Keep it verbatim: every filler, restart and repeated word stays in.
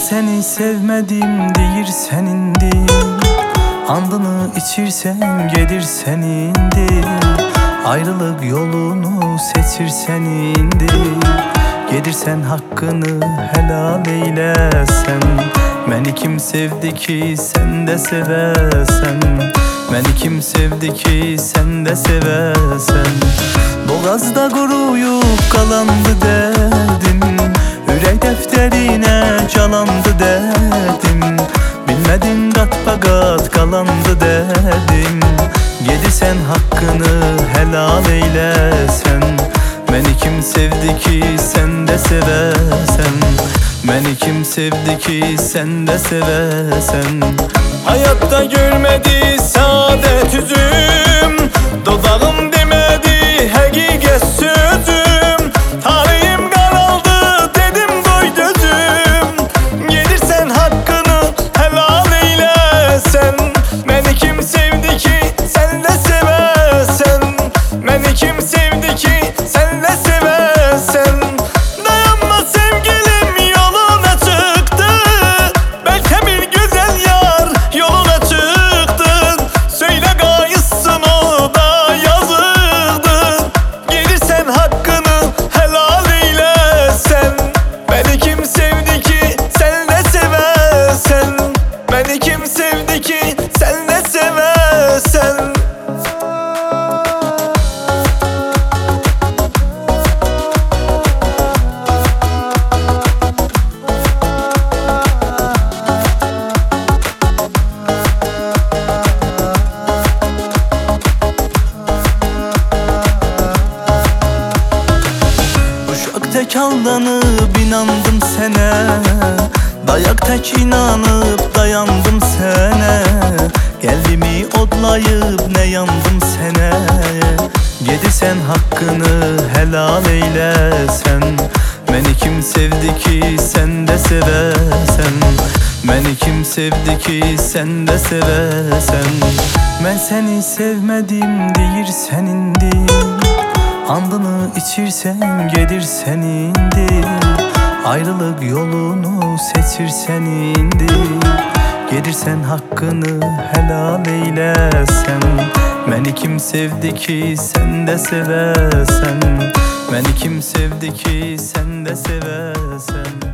seni sevmedim deyir senindir. Andını içirsen gelir senindir. Ayrılık yolunu seçir senindir. Gelirsen hakkını helal eylesen. Beni kim sevdi ki sen de sevesen. Beni kim sevdi ki sen de sevesen. Boğazda kuruyup kalandı derdim. Ürək defterine calandı derdim. Bilmedin kat bakat kalandı derdim. Gelirsen hakkını helal eylesen. Beni kim sevdi ki sen de sevesen. Beni kim sevdi ki sen de sevesen. Hayatta görmedi saadet yüzüm. Dodağım demedi hakikat sözüm. Tarihim karaldı dedim doy gözüm. Gelirsen hakkını helal eylesen. Beni kim sevdi ki sen de sevesen. Beni kim sevdi ki sen de sevesen. Dayanma sevgilim yoluna çıktı. Belki bir güzel yar yoluna çıktın. Söyle gayısın o da yazıktır. Gelirsen hakkını helal eylesen. Beni kim sevdi ki sen de sevesen. Beni kim sevdi ki sen de sevesen. Tek aldanıp inandım sene. Dayak tek inanıp dayandım sene. Geldiğimi odlayıp ne yandım sene. Gelirsen hakkını helal eylesen. Beni kim sevdi ki sen de sevesen. Beni kim sevdi ki sen de sevesen. Ben seni sevmedim deyir senindir. Andını içirsen gelir senindir. Ayrılık yolunu seçir senindir. Gelirsen hakkını helal eylesen. Beni kim sevdi ki sen de sevesen. Beni kim sevdi ki sen de sevesen.